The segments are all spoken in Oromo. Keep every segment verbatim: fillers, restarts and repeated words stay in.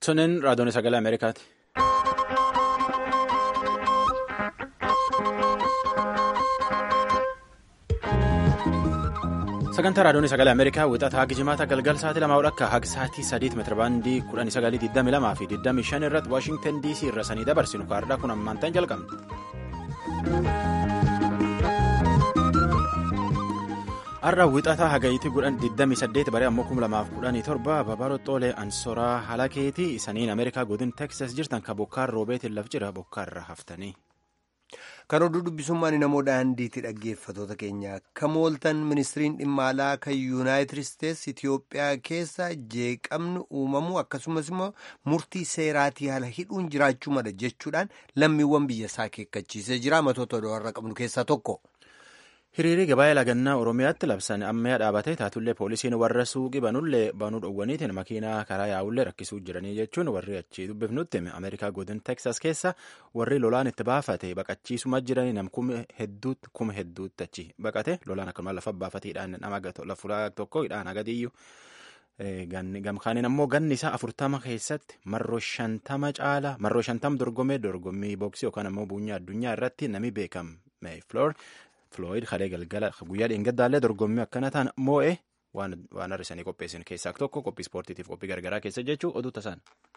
Sunin raadiyoon sagalee Ameerikaati. Sagantaa raadiyoon sagalee Ameerikaa wixataa gijimaata galgal sa'aatii lamaa akka haga sa'aatii sadiitti meetira baandii kudhanii sagalii digdamii lamaa fi digdamii shan irratti Waashingtan D C irra sanii dabarsinu kaardhaa kun ammaan ta'an jalqabna. Har'a wixataa hagayitii kudhan digdamii saddeet baree ammoo kuma lamaaf kudhanii torba Babaaroo Xoolee Ansoraa Halakeetii isaniin Ameerikaa godin Teksas jirtan ka bokkaan roobeetiin laf jira bokkaarra haftanii. Kan oduu dubbisummaan namoo daandiitti dhaggeeffatoota keenya akka mooltan ministiriin dhimma alaa kan yuunaayitid isteetsi Itiyoophiyaa keessa jeeqamni uumamu akkasumas immoo murtii seeraatii haala hidhuun jiraachuu mala jechuudhaan lammiiwwan biyya isaa akeekkachiisee jira. Matoota oduu har'a qabnu keessaa tokko. Hiriirii gabaa lagannaa Oromiyaatti labsan ammayyaa dhaabatee taatullee poolisiin warra suuqii banullee banuu dhowwaniitiin makiinaa karaa yaa'ullee rakkisuu jiranii jechuun warri achii dubbifnutti Ameerikaa godin Teksas keessa warri lolaan itti baafate baqachiisuma jiranii nam kuma hedduutti kuma hedduutti achi baqate lolaan akkuma lafa baafateedhaan nama lafuudhaa tokko hidhaan agadiyyuu gamkaaniin ammoo ganni isaa afurtama keessatti marroo shantama caala marroo shantama dorgomee dorgommii booksii yookaan ammoo buunyaa addunyaa irratti nami beekame Floor. Flooyid halee galgala guyyaa dheengaddaallee dorgommii akkana ta'an moo'ee waan har'isanii qopheessan keessaa tokko qophii ispoortiitiif qophii gargaraa keessa jechuun oduu tasaan.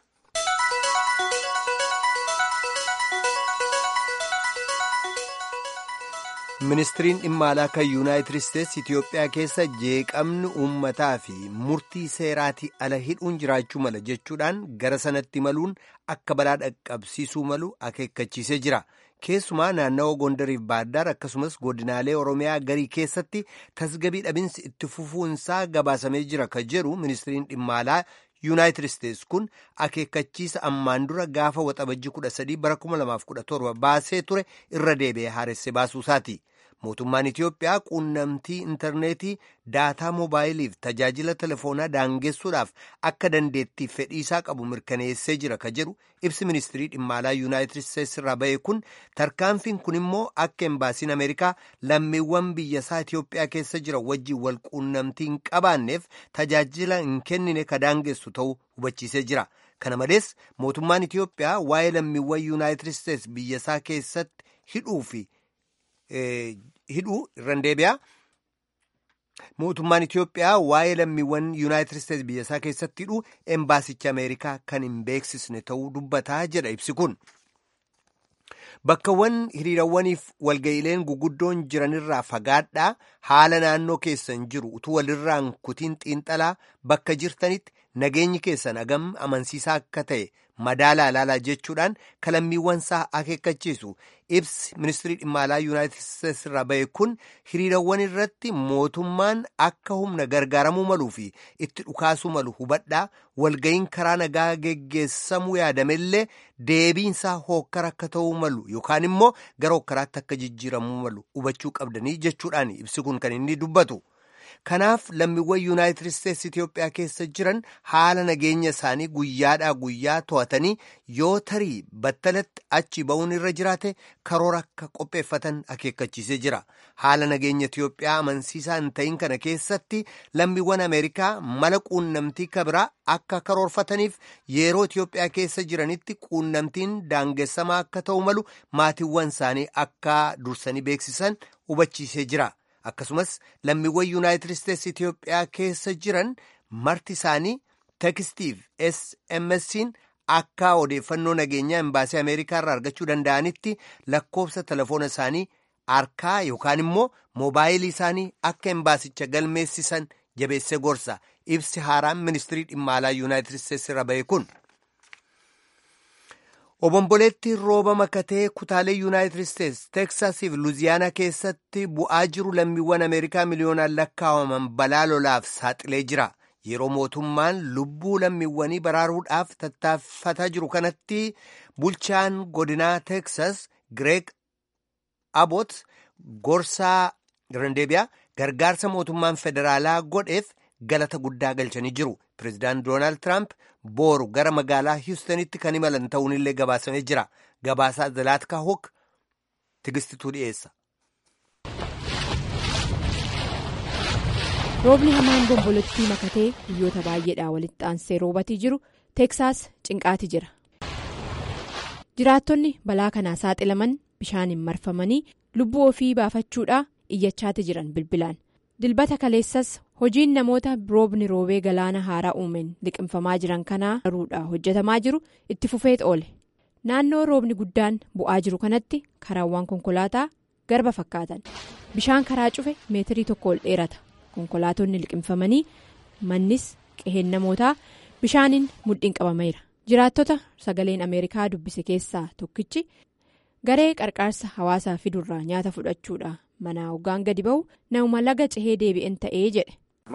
Ministiriin dhimma alaa kan yuunaayitid isteetsi Itiyoophiyaa keessa jeeqamni uummataa fi murtii seeraatii ala hidhuun jiraachuu mala jechuudhaan gara sanatti maluun akka balaa dhaqqabsiisuu malu akeekkachiisee jira. Keessumaa naannawa Gondariif Baaddaar akkasumas godinaalee Oromiyaa garii keessatti tasgabii dhabinsi itti fufuunsaa gabaasamee jira ka jedhu ministiriin dhimma alaa yuunaayitid isteetsi kun akeekkachiisa ammaan dura gaafa waxabajjii kudha sadii bara kuma lamaaf kudha torba baasee ture irra deebi'ee haaressee baasuusaati. Mootummaan Itiyoophiyaa quunnamtii intarneetii daataa moobaayiliif tajaajila telefoonaa daangessuudhaaf akka dandeettii fedhiisaa qabu mirkaneessee jira ka jedhu ibsi ministirii dhimma alaa yuunaayitid isteetsi irraa ba'e kun tarkaanfiin kun immoo akka embaasiin Ameerikaa lammiiwwan biyyasaa Itiyoophiyaa keessa jira wajjin wal quunnamtii hin qabaanneef tajaajila hin kennine ka daangessu ta'uu hubachiisee jira. Kana malees mootummaan Itiyoophiyaa waa'ee lammiiwwan yuunaayitid isteetsi biyyasaa keessatti hidhuu fi hidhuu irraan deebi'a. Mootummaan Itiyoophiyaa waa'ee lammiiwwan yuunaayitid isteetsi biyyasaa keessatti hidhuu embaasicha Ameerikaa kan hin beeksisne ta'uu dubbataa jedha ibsi kun. Bakkawwan hiriirawwaniif walga'iileen guguddoon jiranirraa fagaadhaa haala naannoo keessan jiru utuu walirraan kutiin xiinxalaa bakka jirtanitti nageenyi keessan agam amansiisaa akka ta'e madaalaa ilaalaa jechuudhaan lammiiwwan isaa akeekkachiisu ibsi ministirii dhimma alaa yuunaayitid isteetsi irraa ba'e kun hiriirawwan irratti mootummaan akka humna gargaaramuu maluu fi itti dhukaasuu malu hubadhaa walga'iin karaa nagaa geggeessamuu yaadamellee deebiinsaa hookkara akka ta'uu malu yookaan immoo gara hookkaraatti akka jijjiiramuu malu hubachuu qabdanii jechuudhaan ibsi kun kan inni dubbatu. Kanaaf lammiiwwan yuunaayitid isteetsi Itiyoophiyaa keessa jiran haala nageenya isaanii guyyaadhaa guyyaa to'atanii yoo tarii battalatti achi ba'uun irra jiraate karoora akka qopheeffatan akeekkachiisee jira. Haala nageenya Itiyoophiyaa amansiisaa hin ta'in kana keessatti lammiiwwan Ameerikaa mala quunnamtii kabiraa akka karoorfataniif yeroo Itiyoophiyaa keessa jiranitti quunnamtiin daangessamaa akka ta'u malu maatiiwwan isaanii akka dursanii beeksisan hubachiisee jira. Akkasumas lammiiwwan yuunaayitid isteetsi Itiyoophiyaa keessa jiran marti isaanii teekstiif S M S'in akka odeeffannoo nageenyaa embaasii Ameerikaa irraa argachuu danda'anitti lakkoofsa telefoona isaanii harkaa yookaan immoo moobaayilii isaanii akka embaasicha galmeessisan jabeessee gorsa. Ibsi haaraan ministirii dhimma alaa yuunaayitid isteetsi irraa ba'e kun. Obomboleetti rooba makatee kutaalee yuunaayitid isteetsi Teksasiif Luuziyaanaa keessatti bu'aa jiru lammiiwwan Ameerikaa miliyoonaan lakkaa'aman balaa lolaaf saaxilee jira. Yeroo mootummaan lubbuu lammiiwwanii baraaruudhaaf tattaaffataa jiru kanatti bulchaan godinaa Teksas Gireeg Abbott gorsaa Randeebiyaa gargaarsa mootummaan federaalaa godheef galata guddaa galchanii jiru. Pireezidaant Doonaald Tiraamp booru gara magaalaa Hiwustanitti kan imalan ta'uunillee gabaasamee jira. Gabaasaa Zalaatka Hook tigistituu dhiyeessa. Roobni hamaan bombolottii makatee biyyoota baay'eedhaa walitti aansee roobatii jiru teeksaas cinqaati jira. jiraattonni balaa kanaa saaxilaman bishaaniin marfamanii lubbuu ofii baafachuudhaa iyyachaati jiran bilbilaan. dilbata kaleessas hojiin namoota roobni roobee galaana haaraa uumeen liqimfamaa jiran kanaa daruudhaa hojjetamaa jiru itti fufeet oole. naannoo roobni guddaan bu'aa jiru kanatti karaawwan konkolaataa garba fakkaatan bishaan karaa cufe meetirii tokko ol dheerata. konkolaatonni liqimfamanii mannis qeheen namootaa bishaaniin mudhiin qabameera. jiraattota sagaleen ameerikaa dubbise keessaa tokkichi garee qarqaarsa hawaasaa fidurraa nyaata fudhachuudha manaa hoggaan gadi ba'u nama laga cehee deebi'een ta'ee jedhe.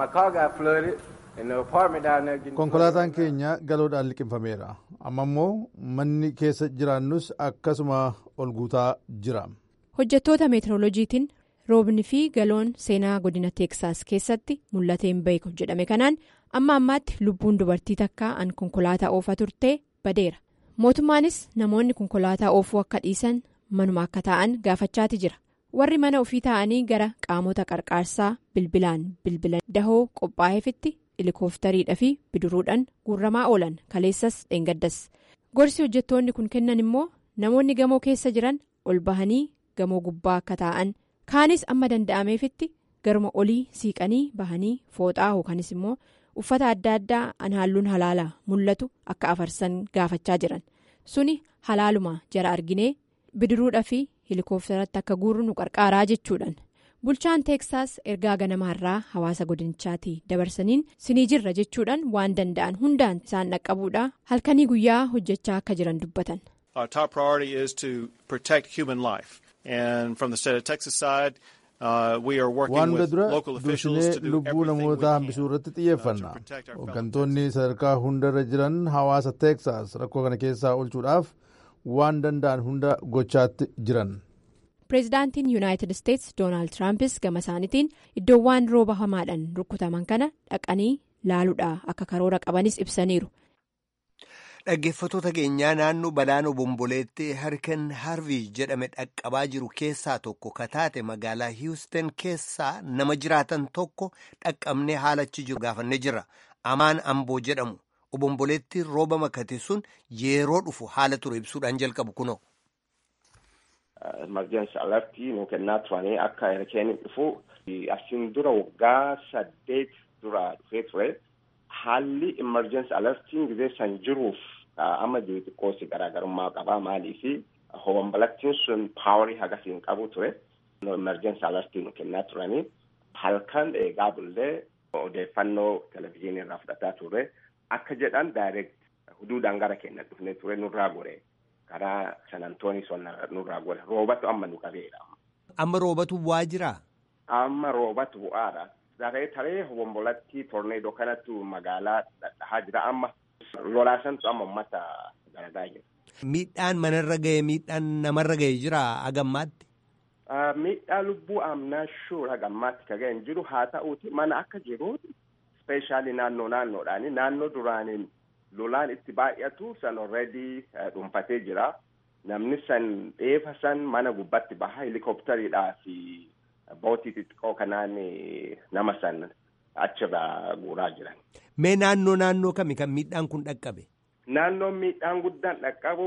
konkolaataan keenya galoodhaan liqimfameera amma immoo manni keessa jiraannus akkasuma ol guutaa jira. hojjettoota meetirooloojiitiin roobni fi galoon seenaa godina teeksaas keessatti mul'ateen beeku jedhame kanaan amma ammaatti lubbuun dubartii takkaa an konkolaataa oofaa turtee badeera. mootummaanis namoonni konkolaataa oofuu akka dhiisan manuma akka taa'an gaafachaati jira. warri mana ofii taa'anii gara qaamota qarqaarsaa bilbilaan bilbila dahoo qophaa'eefitti helikoofteriidhaa fi bidiruudhaan guurramaa oolan kaleessas dheengaddas. gorsi hojjettoonni kun kennan immoo namoonni gamoo keessa jiran ol bahanii gamoo gubbaa akka taa'an kaanis amma danda'ameefitti garuma olii siiqanii bahanii fooxaa yookanis immoo uffata adda addaa an halluun halaalaa mul'atu akka afarsan gaafachaa jiran suni halaaluma jara arginee bidiruudhaa fi helikoofteratti akka guurru nu qarqaaraa jechuudhaan bulchaan teeksaas ergaa ganamaarraa hawaasa godinichaatii dabarsaniin sinii jirra jechuudhaan waan danda'an hundaan isaan dhaqqabuudhaa halkanii guyyaa hojjechaa akka jiran dubbatan. Our top priority is to protect human life and from the state of Texas side uh, we are working with local officials to do lubbuu namoota hambisuu irratti xiyyeeffanna. hooggantoonni sadarkaa hundarra jiran hawaasa teeksaas rakkoo kana keessaa oolchuudhaaf waan danda'an hunda gochaatti jiran. pireezidaantiin yuunaayitid isteetsi doonaald tiraampis gama isaaniitiin iddoowwan rooba hamaadhaan rukutaman kana dhaqanii laaluudhaa akka karoora qabanis ibsaniiru. dhaggeeffattoota keenyaa naannoo balaan obomboleetti harkan harvii jedhame dhaqqabaa jiru keessaa tokko kataate magaalaa hiwustan keessaa nama jiraatan tokko dhaqqabnee haalachi jiru gaafannee jirra. amaan amboo jedhamu obomboleetti rooba makate sun yeroo dhufu haala ture ibsuudhaan jalqabu kunoo. emergency alertii nu kennaa turanii akka erkeen dhufu asiin dura waggaa saddeet dura dhufee ture. haalli emergency alertiin gizee san jiruuf amma jiru xiqqoosi garaagarummaa qabaa maaliifi obombolettiin sun paawarii hagasiin qabu ture. emergency alertii nu kennaa turanii halkan eegaa bullee odeeffannoo televizyiinii irraa fudhataa ture. akka jedhan direct huduudhaan gara keenya dhufnee ture nurraa gore karaa san antoonii sonna nurraa gore roobatu amma nu qabeedha. amma roobatu bu'aa jiraa? amma roobatu bu'aadha. daree taree obombolettii torneedoo kanattu magaalaa dhadhahaa jira. amma lolaasantu amma ummata garagaa jira. miidhaan manarra ga'e miidhaan namarra ga'e jira hagammaatti? miidhaa lubbuu amnaa shuur hagammaatti ka ga'e hin jiru. haa ta'uuti mana akka jiruuti ispeeshaalii naannoo naannoodhaani naannoo duraaniin lolaan itti baay'atu san already dhuunfatee jira. namni san dheefa san mana gubbatti baha helikoopteriidhaa fi bootii xixiqqoo kanaan nama san achirraa guuraa jiran. mee naannoo naannoo kami kan miidhaan kun dhaqqabe? naannoon miidhaan guddaan dhaqqabu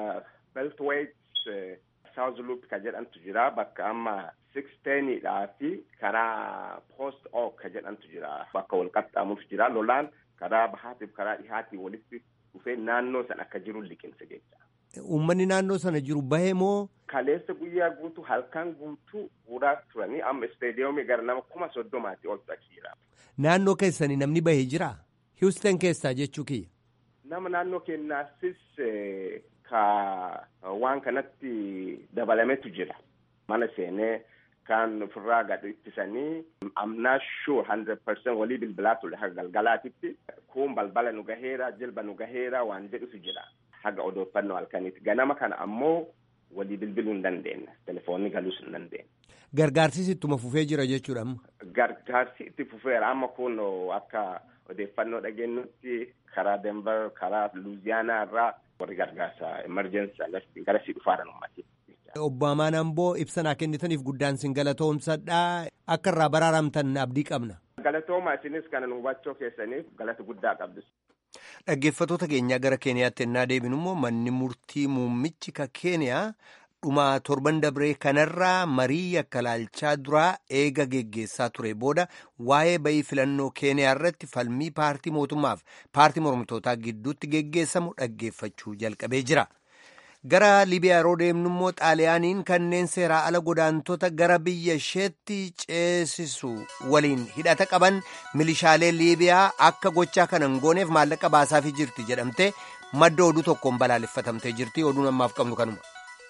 beltway south loop ka jedhantu jira bakka amma six tenidhaa fi karaa post oak ka jedhantu jira bakka wal qaxxaamuuf jira. lolaan karaa bahaatiif karaa dhihaatii walitti dhufee naannoo san akka jiru liqinsa jecha. uummanni naannoo sana jiru bahee moo? kaleessa guyyaa guutuu halkan guutuu guuraa turanii amma isteediyoomii gara nama kuma soddomaatti oltu achi jira. naannoo keessanii namni bahee jira? hiwustan keessaa jechuu kiyya. nama naannoo keenyaasis ka waan kanatti dabalametu jira. mana seenee kan ofirraa gad ittisanii amnaa sure hundred percent walii bilbilaa ture haga galgalaatitti kun balbala nu gaheera jilba nu gaheera waan jedhutu jira haga odeeffannoo halkaniiti. ganama kana ammoo walii bilbiluu hin dandeenye telefoonni galuus hin dandeenye. gargaarsis ittuma fufee jira jechuudha amma? gargaarsi itti fufeera amma kun akka odeeffannoo dhageenyutti karaa denver karaa luuziyaanaa irraa warri gargaarsa emergency alertii gara si dhufaaran ummati. obbo Amaan Amboo ibsanaa kennitaniif guddaan sin galatoomsadhaa akka irraa baraaramtan abdii qabna. galatooma isinis kana nu hubachuu keessaniif galata guddaa qabdu. Dhaggeeffattoota keenyaa gara Keeniyaatti ennaa deebinu immoo manni murtii muummichi ka Keeniyaa dhuma torban dabree kanarraa marii akka laalchaa duraa eega geggeessaa ture booda waa'ee bayii filannoo Keeniyaa irratti falmii paartii mootummaaf paartii mormitootaa gidduutti geggeessamu dhaggeeffachuu jalqabee jira. Gara Libiyaa yeroo deemnu immoo Xaaliyaaniin kanneen seeraa ala godaantota gara biyya isheetti ceesisu waliin hidhata qaban milishaalee Libiyaa akka gochaa kana hin gooneef maallaqa baasaafii jirti jedhamte madda oduu tokkoon balaaleffatamtee jirti. Oduun ammaaf qabnu kanuma.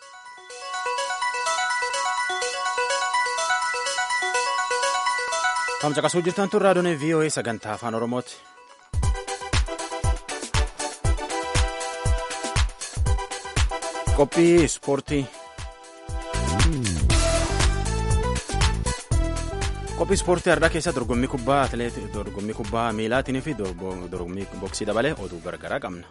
Kan caqasuu jirtan tun raadiyoon V O A sagantaa afaan Oromooti. Qophii ispoortii. Qophii ispoortii har'aa keessa dorgommii kubbaa atileetii dorgommii kubbaa miilaatiin fi dorgommii boksii dabalee oduu gargaraa qabna.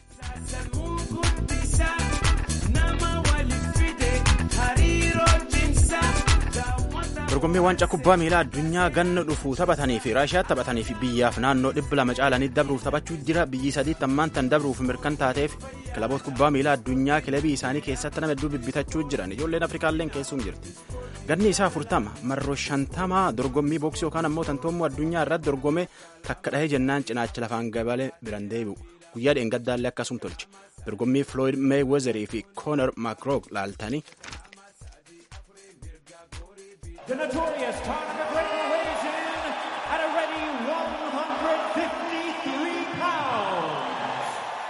Dorgommii waancaa kubbaa miilaa addunyaa ganna dhufuu taphatanii fi Raashiyaatti taphatanii fi biyyaaf naannoo dhibba lama caalanii dabruuf taphachuu jira. Biyyi sadiitti ammaan tan dabruuf mirkan taateef kilaboota kubbaa miilaa addunyaa kilabii isaanii keessatti nama hedduu bibbitachuu jiran. Ijoolleen Afrikaalleen keessum jirti. Ganni isaa afurtama marroo shantamaa dorgommii boksii yookaan ammoo tantoommoo addunyaa irratti dorgome takka dhahee jennaan cinaacha lafaan gabalee biraan deebi'u. Guyyaa dheengaddaallee akkasum tolche. Dorgommii Floyd Mayweather fi Conor McGregor laaltanii. The notorious Conor McGregor weighs in at a ready one hundred fifty-three pounds.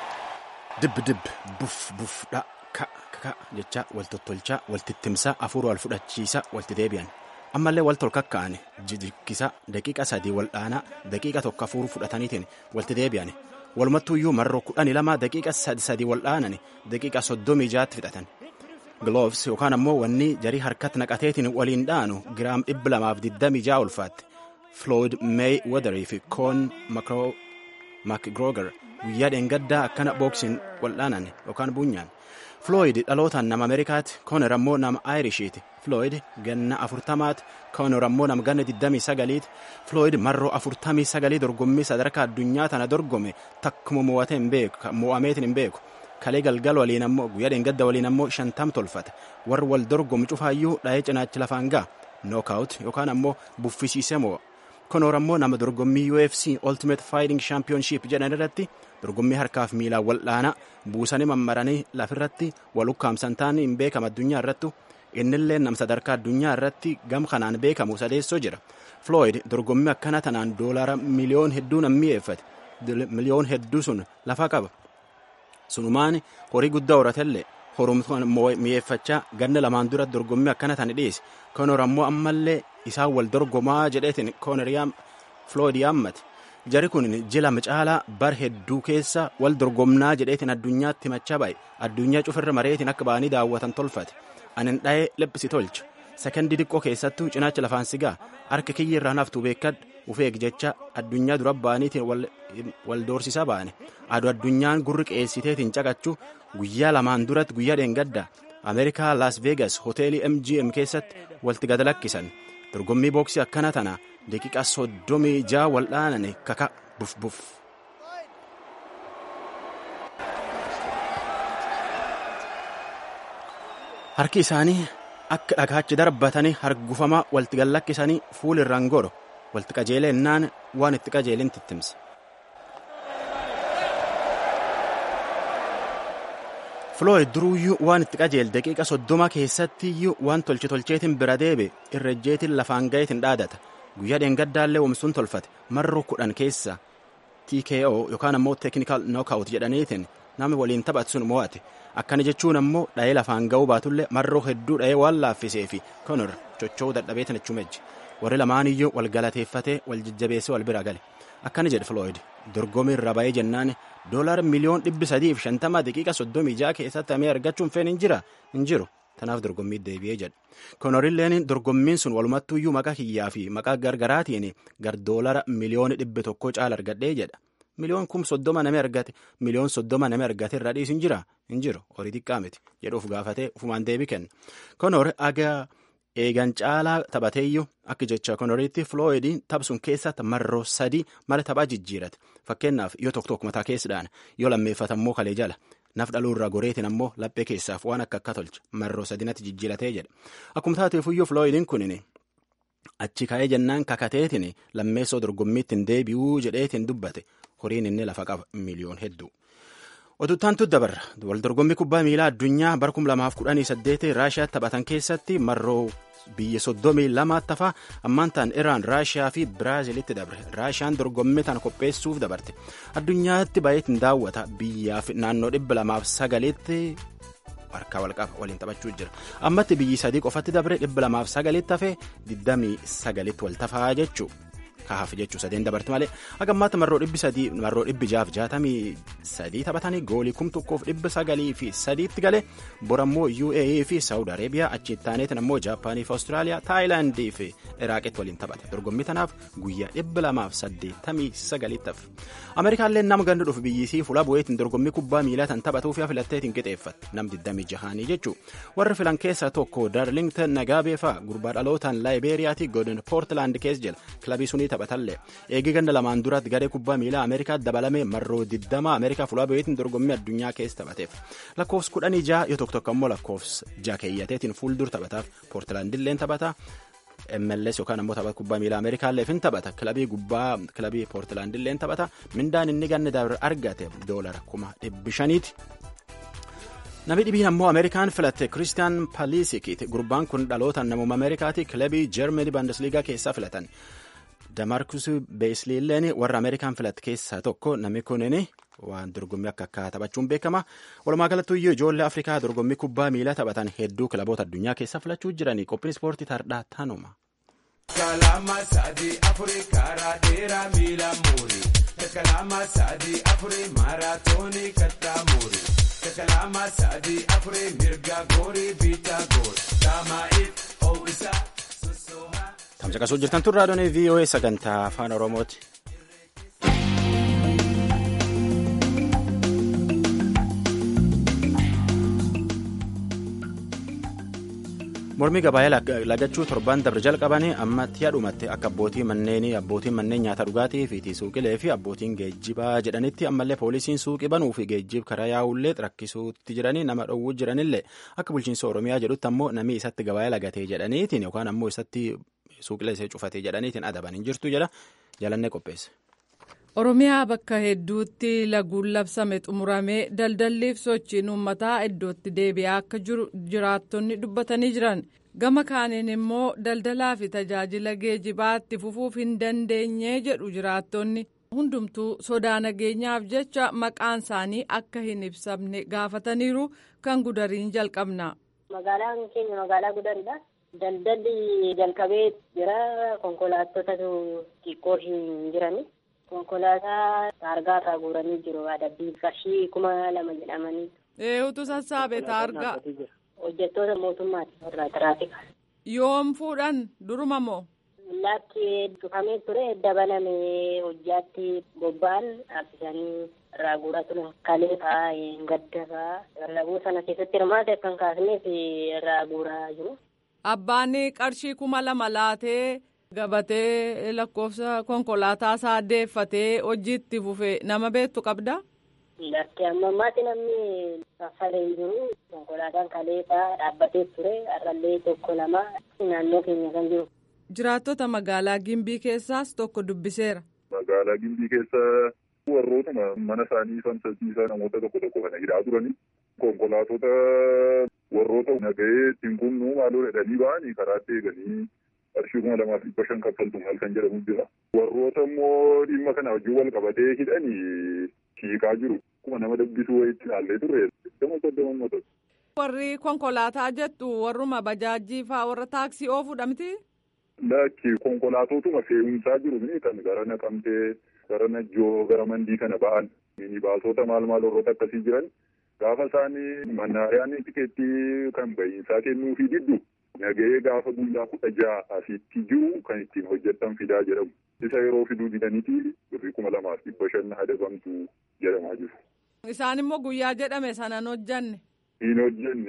Dib dib buf buf dha ka ka jecha wal tottolchaa wal tittimsaa afuura wal fudhachiisa wal deebi'an. Ammallee wal tolkakka'an jijikkisa daqiiqa sadii wal dhaanaa daqiiqa tokko afuuru fudhataniitiin wal deebi'an. Walumattuuyyuu marroo kudhanii lama daqiiqa sadii wal dhaanani daqiiqa soddomii jaatti fixatan. Gloves yookaan ammoo wanni jarii harkatti naqateetiin waliin dhaanu giraam dhibba lamaaf digdamii ja'a ulfaatti. Floyd Mayweather fi Conor McGregor guyyaa dheengaddaa akkana booksiin wal dhaanan yookaan buunyaan. Floyd dhalootaan nama Ameerikaati. Conor ammoo nama Irishiiti. Floyd ganna afurtamaati. Conor ammoo nama ganna digdamii sagaliiti. Floyd marroo afurtamii sagalii dorgommii sadarkaa addunyaa tana dorgome takkuma mo'atee hin beeku mo'ameetiin hin beeku. Kalee galgal waliin ammoo guyyaa dheengadda waliin ammoo shantam tolfate. Warri wal dorgomu cufaayyuu dhahee cinaachi lafaan ga'a. Knockout yookaan ammoo buffisiisee mo'a. Conor ammoo nama dorgommii U F C Ultimate Fighting Championship jedhan irratti dorgommii harkaaf miilaan wal dhaanaa buusanii mammaranii lafirratti wal ukkaamsan ta'anii hin beekama addunyaa irrattu. Innillee nam sadarkaa addunyaa irratti gam kanaan beekamu sadeessoo jira. Floyd dorgommii akkana tanaan doolaara miliyoon hedduu nam mi'eeffate. Miliyoon hedduu sun lafa qaba. Sunumaan horii guddaa horatellee horumtuun mi'eeffachaa ganna lamaan dura dorgommii akkana tani dhiise. Conor ammoo ammallee isaan wal dorgomaa jedheetiin Conor Floyd yaammate. Jari kun jila caalaa bar hedduu keessa wal dorgomnaa jedheetiin addunyaatti himachaa ba'e. Addunyaa cufirra mareetiin akka ba'anii daawwatan tolfate. Anin dha'ee lephisi tolcha. Sekondii diqqoo keessattuu cinaacha lafaan sigaa harka kiyya irraa naftuu beekadhu ufeeg jecha addunyaa dura ba'aniitiin wal doorsisaa ba'ane. Aduu addunyaan gurri qeessiteetiin caqachuu guyyaa lamaan duratti guyyaa dheengadda Ameerikaa Las Vegas hoteelii M G M keessatti walti gad lakkisan. Dorgommii booksii akkana tana daqiiqa soddomii ja'a wal dhaanane kaka buf buf. Harki isaanii akka dhagaachi darbatanii hargufamaa walti gad lakkisanii fuulirraan godho walti qajeeleennaan waan itti qajeelin tittimse. Floyd duruuyyuu waan itti qajeele daqiiqa soddoma keessattiyyuu waan tolche tolcheetiin bira deebe irrejjeetiin lafaan gaheetiin dhaadata. Guyyaa dheengaddaallee womsuun tolfate marroo kudhan keessa T K O yookaan ammoo technical knockout jedhaniitiin nama waliin taphatu sun mo'ate. Akkana jechuun ammoo dhahee lafaan ga'uu baatullee marroo hedduu dhahee waan laaffisee fi Conor chocho'uu dadhabeetiin achumeejje. Warri lamaaniyyuu wal galateeffatee wal jajjabeessee wal bira gale. Akkana jedhe Floyd dorgommii irra ba'ee jennaan doolaar miliyoon dhibbi sadiif shantama daqiiqa soddomii ja'a keessatti amee argachuun feen hin jira hin jiru. Tanaaf dorgommii deebi'ee jedhe. Conorilleen dorgommiin sun walumattuuyyuu maqaa kiyyaa fi maqaa gargaraatiin gar doolaara miliyoona dhibbi tokko caala argadhee jedha. Miliyoon kum soddoma namee argate miliyoon soddoma namee argate irraa dhiis hin jira hin jiru horii xiqqaa miti jedhuuf gaafatee ufumaan deebii kenna. Conor aga eegan caalaa taphateeyyuu akka jecha konoriitti Flooyidiin tapsuun keessatti marroo sadii mala taphaa jijjiirate. Fakkeenyaaf yoo tokko tokko mataa keessadhaan yoo lammeeffatammoo kalee jala naf dhaluurraa goreetiin ammoo laphee keessaaf waan akka akka tolche marroo sadinatti jijjiiratee jedha. Akkuma taateefuyyuu Flooyidiin kunin achi ka'ee jennaan kakateetiin lammeessoo dorgommiittiin deebi'uu jedheetiin dubbate horiin inni lafa qaba miliyoon hedduu. Otuttaantu dabarra wal dorgommii kubbaa miilaa addunyaa bara kuma lamaaf kudhanii saddeeti Raashiyaa taphatan keessatti marroo biyya soddomii lamaatti hafaa ammaan ta'an Iraan Raashiyaa fi Biraazilitti dabre. Raashiyaan dorgommii tana qopheessuuf dabarte. Addunyaatti baay'eetiin daawwata biyyaaf naannoo dhibba lamaaf sagaliitti harkaa wal qaba waliin taphachuu jira. Ammatti biyyi sadii qofatti dabre dhibba lamaaf sagaliitti hafee digdamii sagaliitti wal tafaa jechuu. Kahaaf jechuu sadeen dabarte malee akka ammaatti marroo dhibbi sadii marroo dhibbi jaaf jaatamii sadii taphatanii goolii kum tokkoof dhibba sagalii fi sadiitti galee borammoo U A E fi Saawud Areebiyaa achi taaneetiin ammoo Jaappaanii fi Awustiraaliyaa Taayilaandii fi Iraaqitti waliin taphate dorgommii tanaaf guyyaa dhibba lamaaf saddeettamii sagaliitti hafe. Ameerikaallee nama ganda dhufu biyyisii fuula bu'eetiin dorgommii kubbaa miilaa tan taphatuu fi filatteetiin qixeeffatte nam digdamii jahaanii jechuu warri filan keessaa tokko Darlington Nagaabee fa'a gurbaa dhalootaan Laayibeeriyaatti godin Poortilaand keessa jira kilabii sunii taphatallee eegii ganda lamaan duratti garee kubbaa miilaa Ameerikaa dabalame marroo digdama Ameerikaa fuula bu'eetiin dorgommii addunyaa keessa taphateef lakkoofsa kudhanii jaha yoo tokko tokko ammoo lakkoofsa jaha keeyyateetiin fuuldur taphataaf Poortilaandilleen taphata. M L S yookaan ammoo tapha kubbaa miilaa Ameerikaallee fin taphata kilabii gubbaa kilabii Poortilaandilleen taphata mindaan inni ganna dabre argate doolara kuma dhibbi shaniiti. Namni dhibiin ammoo Ameerikaan filatte Kiristiyaan Paalisikiiti gurbaan kun dhalootaan namuma Ameerikaati kilabii Jeermanii Baandesliigaa keessaa filatan. Damarkus Beesliilleen warra Ameerikaan filatte keessaa tokko namni kunin waan dorgommii akka akka taphachuun beekama. Walumaa galatti iyyuu ijoollee Afrikaa dorgommii kubbaa miilaa taphatan hedduu kilaboota addunyaa keessa filachuu jiranii qophiin ispoortii tardhaa tanuma. Kalama sadii afurii karaa dheeraa miila muurii. Kalama sadii afurii maaraatoonii kattaa muurii. Kalama sadii afurii mirga goorii biitaa goor. Daamaa'iif ho'isaa sosohaa. Tamsaqasuu jirtan tun raadiyoon V O A sagantaa afaan Oromooti. Mormii gabaayee lagachuu torban dabre jalqabanii ammatti dhumatti akka abbootii manneenii abbootiin manneen nyaata dhugaatii fi suuqilee fi abbootiin geejjibaa jedhanitti ammallee poolisiin suuqii banuu fi geejjib karaa yaa'ullee rakkisuutti jiranii nama dhowwuu jiranillee akka bulchiinsa Oromiyaa jedhutti ammoo namni isatti gabaayee lagatee jedhaniitiin yookaan ammoo isatti suuqilee isee cufatee jedhaniitiin adaban hin jirtu jedha jalannee qopheesse. Oromiyaa bakka hedduutti laguun labsame xumuramee daldalliif sochiin uummataa iddootti deebi'aa akka jiru jiraattonni dubbatanii jiran gama kaaniin immoo daldalaa fi tajaajila geejibaatti fufuuf hin dandeenye jedhu jiraattonni hundumtuu sodaa nageenyaaf jecha maqaan isaanii akka hin ibsamne gaafataniiru kan Gudariin jalqabna. Magaalaan keenya magaalaa Gudariidha. Daldalli jalqabee jira konkolaatotatu xiqqoo hin jirani. Konkolaataa taargaa irraa guuranii jiru adabbii qarshii kuma lama jedhamanii. Eeyyuutu sassaabe taargaa. Hojjettoota mootummaati irraa tiraafika. Yoom fuudhan duruma moo? Lakki cufamee ture dabalame hojjaatti bobba'an dhaabsisanii irraa guuraa turan kalee fa'aa gadda fa'aa laguu sana keessatti hirmaate kan kaasneef irraa guuraa jiru. Abbaan qarshii kuma lama laatee. Gabatee lakkoofsa konkolaataa isaa deeffatee hojiitti fufee nama beektu qabda. Lakkee amma ammaatti namni saffaree jiru konkolaataan kaleessaa dhaabbatee ture har'allee tokko lama naannoo keenya kan jiru. Jiraattota magaalaa Gimbii keessaas tokko dubbiseera. Magaalaa Gimbii keessa warroota mana isaanii saamsachiisaa namoota tokko tokko kana hidhaa turanii konkolaatota warroota nagahee ittiin kunnuu maaloo jedhanii ba'anii karaatti eeganii. Qarshii kuma lamaa fi dhibba shan kaffaltu maal kan jedhamu jira. Warroota immoo dhimma kana wajjin wal qabatee hidhanii hiikaa jiru. Kuma nama dubbisuu wayiitti ilaallee turre soddoma soddoma motora. Warri konkolaataa jettu warruma bajaajii fa'aa warra taaksii oofuudha miti? Lakki konkolaatotuma fe'umsaa jiru mini kan gara Naqamtee gara Najjoo gara Mandii kana ba'an. Minibaasota maal maal warroota akkasii jiran gaafa isaanii mannaariyaan tikeettii kan bahiinsaa kennuufii diddu. Nagahee gaafa guyyaa kudha ja'a asitti jiru kan ittiin hojjetan fidaa jedhamu. Isa yeroo fiduu didaniiti birrii kuma lamaaf dhibba shan adabamtu jedhamaa jiru. Isaan immoo guyyaa jedhame sana hin hojjanne. Hin hojjanne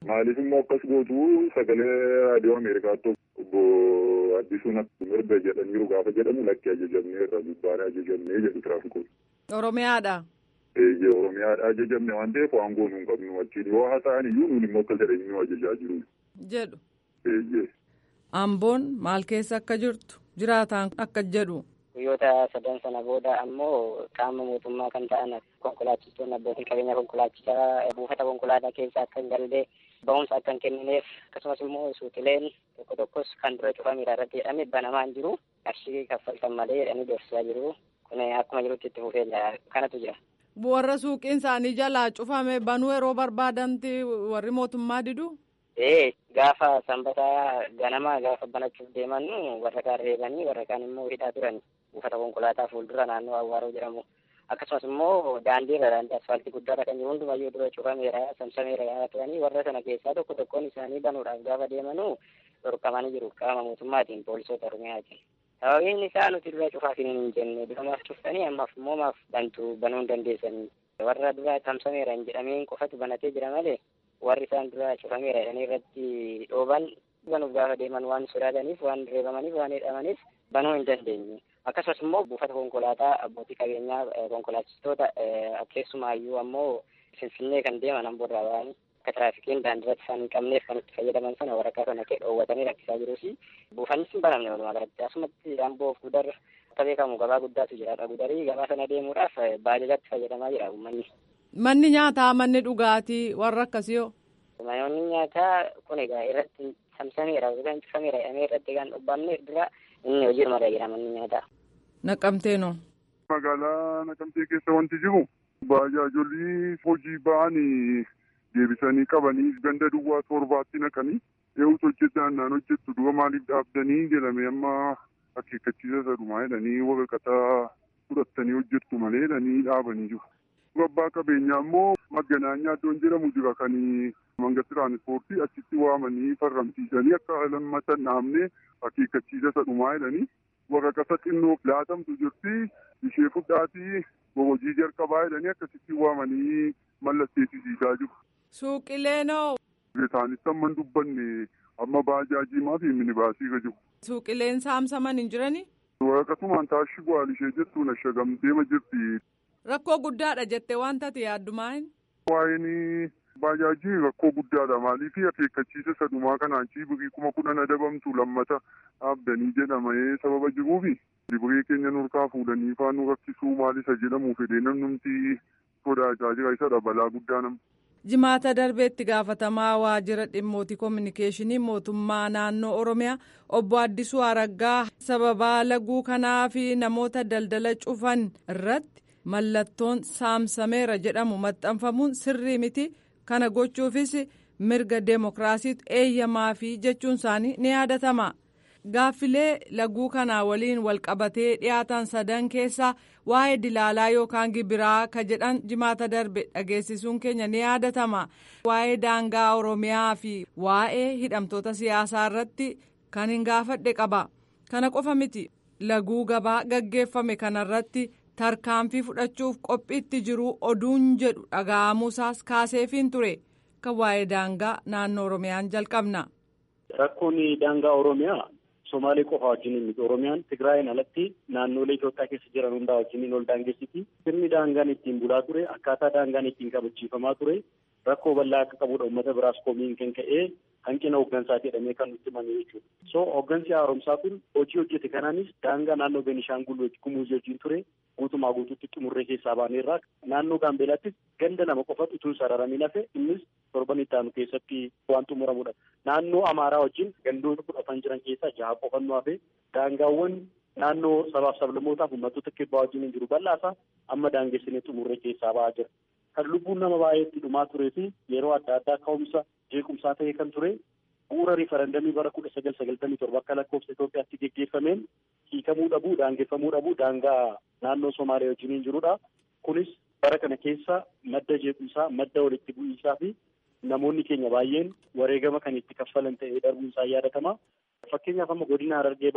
Maaliif immoo akkas gootu sagalee raadiyoo Ameerikaatti obbo Addisuun mirga jedhaniiru gaafa jedhamu lakkii ajajamnee irra gubbaadhaa ajajamnee jedhu tiraafikoon. Oromiyaadha. Eeyyee Oromiyaadhaa ajajamne waan ta'eef waan goonuu hin qabnu achiin yoo haasa'an iyyuu nuun immoo akka jedhanii nu ajajaa jiru. Jedhu. Eeyyee. Amboon maal keessa akka jirtu jiraataan akka jedhu. Guyyoota sadan sana booda ammoo qaama mootummaa kan ta'an konkolaachistoonni abbootiin qabeenya konkolaachisaa buufata konkolaataa keessa akka hin galle ba'umsa akka hin kennineef akkasumas immoo suuqileen tokko tokkos kan dura cufameera irratti jedhame banamaa hin jiru qarshii kaffaltan malee jedhanii doorsisaa jiru kun akkuma jirutti itti fufee kanatu jira. Warra suuqiin isaanii jalaa cufame banuu yeroo barbaadanti warri mootummaa didu. Ee gaafa sanbataa ganama gaafa banachuuf deeman warra kaan reebanii warra kaan immoo hidhaa turan buufata konkolaataa fuuldura naannoo Awwaaroo jedhamu akkasumas immoo daandii irra daandii asfaaltii guddaa kan hundumayyuu dura cufameera samsameera yaa turanii warra sana keessaa tokko tokkoon isaanii banuudhaaf gaafa deemanuu dhorkamanii jiru qaama mootummaatiin poolisoota Oromiyaatiin. Sababiin isaa nuti dura cufaaf hin jenne duramaaf cuftanii ammaaf immoo maaf bantu banuu hin dandeessanii warra dura samsameera hin jedhameen qofatu banatee jira malee. Warri isaan dura cufameera jedhanii irratti dhooban banuuf gaafa deeman waan sodaataniif waan reebamaniif waan hidhamaniif banuu hin dandeenye. Akkasumas immoo buufata konkolaataa abbootii qabeenyaa konkolaachistoota keessumaayyuu ammoo Finfinnee kan deeman Amboorraa ba'anii akka tiraafikiin daandiirratti isaan hin qabneef kan itti fayyadaman sana waraqaa sana kee dhoowwatanii rakkisaa jiruu fi buufannis hin banamne walumaa galatti asumatti Amboof Gudar akka beekamu gabaa guddaatu jira. Gudarii gabaa sana deemuudhaaf baajajatti fayyadamaa jira uummanni. Manni nyaataa manni dhugaatii warra akkasii. Manni nyaataa kun egaa irratti samsameera yookaan cufameera jedhamee irratti kan dhubbanne dura inni hojii irra jira manni nyaataa. Naqamteenoo. Magaalaa Naqamtee keessa wanti jiru baajaajolii hojii ba'anii deebisanii qabanii ganda duwwaa torbaatti naqanii eeyyuu hojjetaan naan hojjettu dura maaliif dhaabdanii jedhame amma akeekkachiisa sadumaa jedhanii waraqaa fudhattanii hojjettu malee jedhanii dhaabanii jiru. Abbaa qabeenyaa immoo Maganaanyaa iddoon jedhamu jira kan manga tiraanispoortii achitti waamanii farramsiisanii akka lammata dhaabne akeekkachiisa sadhumaa jedhanii waraqaa xinnoo laatamtu jirti ishee fudhaatii hojii jalqabaa jedhanii akkasitti waamanii mallatteessisiisaa jiru. Suuqileenoo. Isaanis amma hin dubbanne amma baajaajii maa fi minibaasii jiru. Suuqileen saamsaman hin jirani? Waraqatumaan taashii bu'aal ishee jettuun ashagamteema jirti. Rakkoo guddaadha jettee waan taate yaaddumaa hin? Waa'een baajaajii rakkoo guddaadha maaliif akeekkachiisa sadumaa kanaan birii kuma kudhan adabamtu lammata dhaabdanii jedhamee sababa jiruufi birii keenya nurkaa fuudhanii faan nu rakkisuu maal isa jedhamu fedhee namnumti sodaachaa jira isadha balaa guddaa nama. Jimaata darbeetti gaafatamaa waajjira dhimmoota koominikeeshinii mootummaa naannoo Oromiyaa obbo Addisuu Araggaa sababaa laguu kanaa fi namoota daldala cufan irratti mallattoon saamsameera jedhamu maxxanfamuun sirrii miti kana gochuufis mirga deemokiraasiitu eeyyamaa fi jechuun isaanii ni yaadatama. Gaaffilee laguu kanaa waliin walqabatee dhiyaatan sadan keessaa waa'ee dilaalaa yookaan gibiraa ka jedhan jimaata darbe dhageessisuun keenya ni yaadatama. Waa'ee daangaa Oromiyaa fi waa'ee hidhamtoota siyaasaa irratti kan hin gaafadhe qaba. Kana qofa miti laguu gabaa gaggeeffame kanarratti tarkaanfii fudhachuuf qophiitti jiru oduun jedhu dhaga'amuusaas kaaseefiin ture. Kan waa'ee daangaa naannoo Oromiyaan jalqabna. Rakkoon daangaa Oromiyaa. Somaalee qofa wajjin miti Oromiyaan Tigraayeen alatti naannolee Itoophiyaa keessa jiran hundaa wajjin ol daangessiti. Sirni daangaan ittiin bulaa ture akkaataa daangaan ittiin kabachiifamaa ture rakkoo bal'aa akka qabudha uummata biraas komiin kan ka'ee hanqina hooggansaati jedhamee kan nutti himame jechuudha. So hooggansi haaromsaa kun hojii hojjete kanaanis daangaa naannoo Beenishaangul Gumuz wajjin ture guutumaa guutuutti xumurree keessaa baaneerraa naannoo Gaambeelaattis ganda lama qofatu utuu sararamee hafe innis torban itti aanu keessatti waan xumuramudha. Naannoo Amaaraa wajjin gandoota kudhan jiran keessaa jaha qofannoo hafe daangaawwan naannoo sabaaf sablammootaaf uummattoota kibbaa wajjin hin jiru bal'aasaa amma daangessinee xumurree keessaa ba'aa jira. Kan lubbuun nama baay'eetti dhumaa turee fi yeroo adda addaa ka'umsa jeequmsaa ta'ee kan ture bu'uura riifarandamii bara kudha sagal sagaltamii torba akka lakkoofsa Itoophiyaatti geggeeffameen hiikamuu dhabuu daangeffamuu dhabuu daangaa naannoo Somaalee wajjin hin jirudha. Kunis bara kana keessa madda jeequmsaa madda walitti bu'iinsaa fi namoonni keenya baay'een wareegama kan itti kaffalan ta'ee darbuun isaa yaadatama. Fakkeenyaaf amma godina Harargee baatti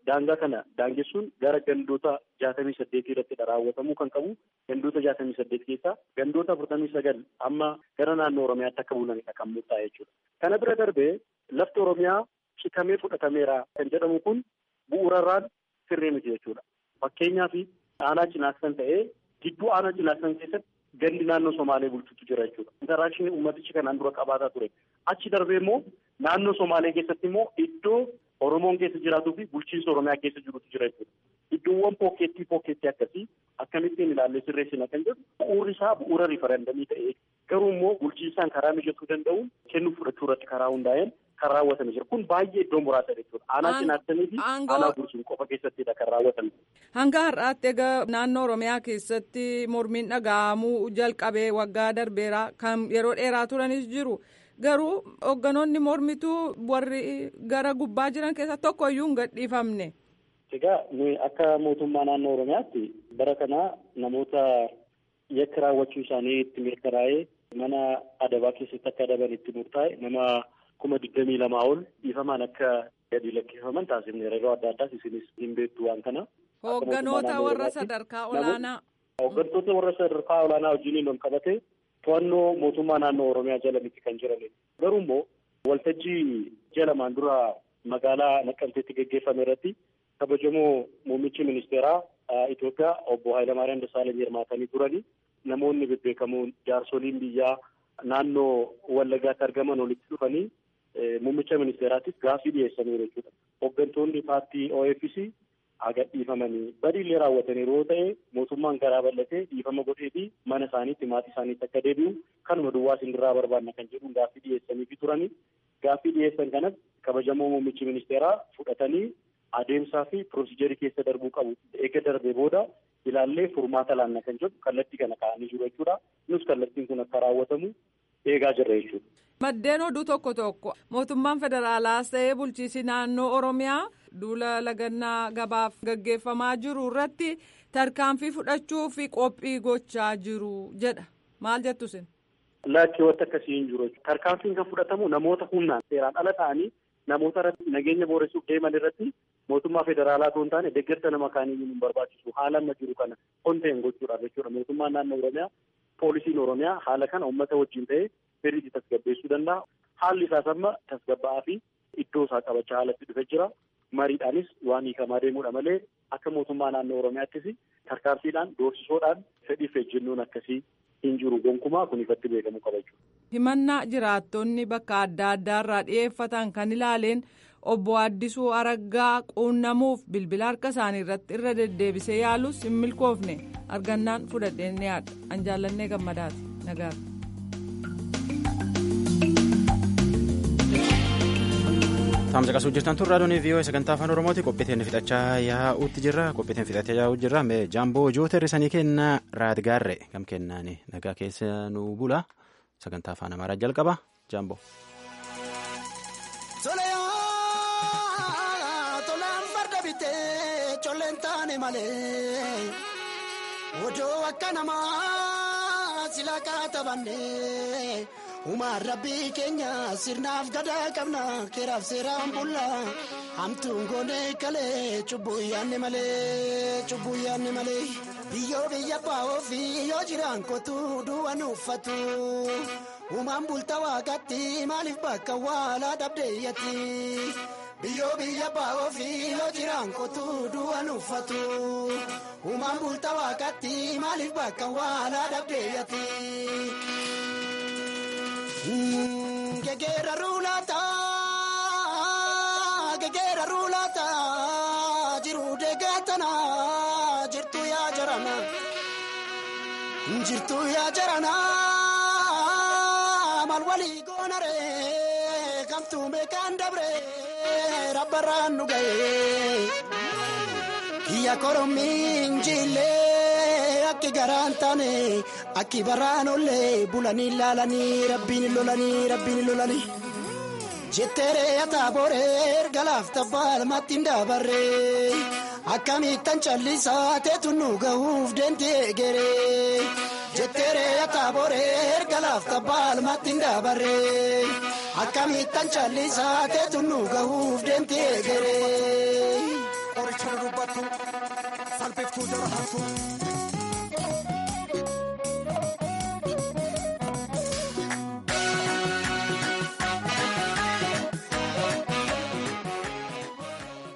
daangaa kana daangessuun gara gandoota jaatamii saddeetii irratti raawwatamuu kan qabu. Gandoota jaatamii saddeet keessaa gandoota afurtamii sagal amma gara naannoo Oromiyaatti akka bulanidha kan murtaa'e jechuudha. Kana bira darbee lafti Oromiyaa citamee fudhatameera kan jedhamu kun bu'uurarraan sirrii miti jechuudha. Fakkeenyaaf aanaa Cinaaksan ta'ee gidduu aanaa Cinaaksan keessatti gandi naannoo Somaalee bulchutu jira jechuudha. Interakshinii uummatichi kanaan dura qabaataa ture. Achi darbee immoo naannoo Somaalee keessatti immoo iddoo Oromoon keessa jiraatuu fi bulchiinsa Oromiyaa keessa jirutu jira jechuudha. Iddoowwan pookeettii pookeettii akkasii akkamittiin ilaallee sirreessina kan jedhu bu'uurri isaa bu'uura riifarandamii ta'ee garuu immoo bulchiinsaan karaa mijatuu danda'uun kennuu fudhachuu irratti karaa hundaa'een kan raawwatame jira. Kun baay'ee iddoo muraasa jechuudha. Aanaa Cinaaksanii fi aanaa Gursuun qofa keessattidha kan raawwatame. Hanga har'aatti egaa naannoo Oromiyaa keessatti mormiin dhaga'amuu jalqabee waggaa darbeera kan yeroo dheeraa turanis jiru. Garuu hoogganoonni mormituu warri gara gubbaa jiran keessaa tokko iyyuu hin gadhiifamne. Egaa nuyi akka mootummaa naannoo Oromiyaatti bara kana namoota yakka raawwachuu isaanii itti mirkanaa'ee mana adabaa keessatti akka adaban itti murtaa'e nama kuma digdamii lamaa ol dhiifamaan akka gadi lakkifaman taasifneera. Yeroo adda addaas isinis hin beektu waan kana. Hoogganoota warra sadarkaa olaanaa. Hooggantoota warra sadarkaa olaanaa wajjin ol qabate to'annoo mootummaa naannoo Oromiyaa jala miti kan jiranidha. Garuu immoo waltajjii jalamaan dura magaalaa Naqqamteetti geggeeffame irratti kabajamoo muummichi ministeeraa Itoophiyaa obbo Hayilamaariyaam Dassaalany hirmaatanii turanii namoonni bebbeekamoon jaarsoliin biyyaa naannoo Wallagaatti argaman walitti dhufanii muummicha ministeeraatiif gaaffii dhiyeessaniiru jechuudha. Hooggantoonni paartii O F C gadhiifamanii badiillee raawwatanii yeroo ta'e mootummaan garaa bal'atee dhiifama godheefi mana isaaniitti maatii isaaniitti akka deebi'u kanuma duwwaa sindirraa barbaanna kan jedhuun gaaffii dhiyeessaniifi turanii gaaffii dhiyeessan kanas kabajamoo muummichi ministeeraa fudhatanii adeemsaa fi pirosiijarii keessa darbuu qabu. Eega darbee booda ilaallee furmaata laanna kan jedhu kallattii kana kaa'anii jiru jechuudha. Nus kallattiin kun akka raawwatamu eegaa jirra jechuudha. Maddeen oduu tokko tokko mootummaan federaalaas ta'ee bulchiinsi naannoo Oromiyaa duula lagannaa gabaaf gaggeeffamaa jiru irratti tarkaanfii fudhachuu fi qophii gochaa jiru jedha. Maal jettu isin? Lakkii wanta akkasii hin jiru. Tarkaanfiin kan fudhatamu namoota humnaan seeraan ala ta'anii namoota nageenya booressuuf deeman irratti mootummaa federaalaa osoo hin taane deeggarsa nama kaanii hin barbaachisu. Haala amma jiru kana konteen gochuudhaaf jechuudha. Mootummaan naannoo Oromiyaa poolisiin Oromiyaa haala kana uummata wajjin ta'ee firiitti tasgabbeessuu danda'a. Haalli isaas amma tasgabba'aa fi iddoo isaa qabachaa haalatti dhufe jira. Mariidhaanis waan hiikamaa deemuudha malee akka mootummaa naannoo Oromiyaattis tarkaanfiidhaan doorsisoodhaan fedhiif ejjennoon akkasii hin jiru. Gonkumaa kun ifatti beekamu qaba jechuudha. Himannaa jiraattonni bakka adda addaarraa dhiyeeffatan kan ilaaleen obbo Addisuu Araggaa quunnamuuf bilbila harka isaanii irratti irra deddeebisee yaalus hin milkoofne argannaan fudhadheen ni yaadha. An jaallannee gammadaati. Nagaati. Taamsa qasuu jirtan tun raadiyoon vii'oo sagantaa afaan Oromooti. Qophiiteen fixachaa yaa'uutti jirra. Qophiiteen fixachaa yaa'uutti jirra. Jaamboo Jooterri sanii kennaa raadgaarre gam kennaani nagaa keessa nu bula. Sagantaa afaan Amaaraa jalqaba. Jaamboo. Tolaan farda bitee colleen taane malee odoo akka namaa silaa kaatabanne. Umaan rabbii keenya sirnaaf gadaa qabna keeraaf seeraan bulla hamtuun goonee kalee cubbuu yaanne malee cubbuu yaanne malee biyyoo biyya baa'oo fi yoo jiraan kootu duwwaan uffatu umaan bulta waaqatti maaliif bakka waalaa dhabdeeyyatti biyyoo biyya baa'oo fi yoo jiraan kootu duwwaan uffatu umaan bulta waaqatti maaliif bakka waalaa dhabdeeyyatti. Gegeera ruulata gegeera ruulata jiru deegatana jirtu yaa jarana jirtu yaa jarana mal walii goonare kamtu meeqaan dabre rabbaraan nu ga'e kiyya korommiin jillee akki garaan taane. Akki baraan ollee bulanii laalanii rabbiin lolanii rabbiin lolanii jetteeree ataabooree ergalaaf tabbaa lamatti hin dabarree akkamittan callisaa teetu nu gahuuf deemtee geree jetteeree ataabooree ergalaaf tabbaa lamatti hin dabarree akkamittan callisaa teetu nu gahuuf deemtee geree. hafu dura hafu.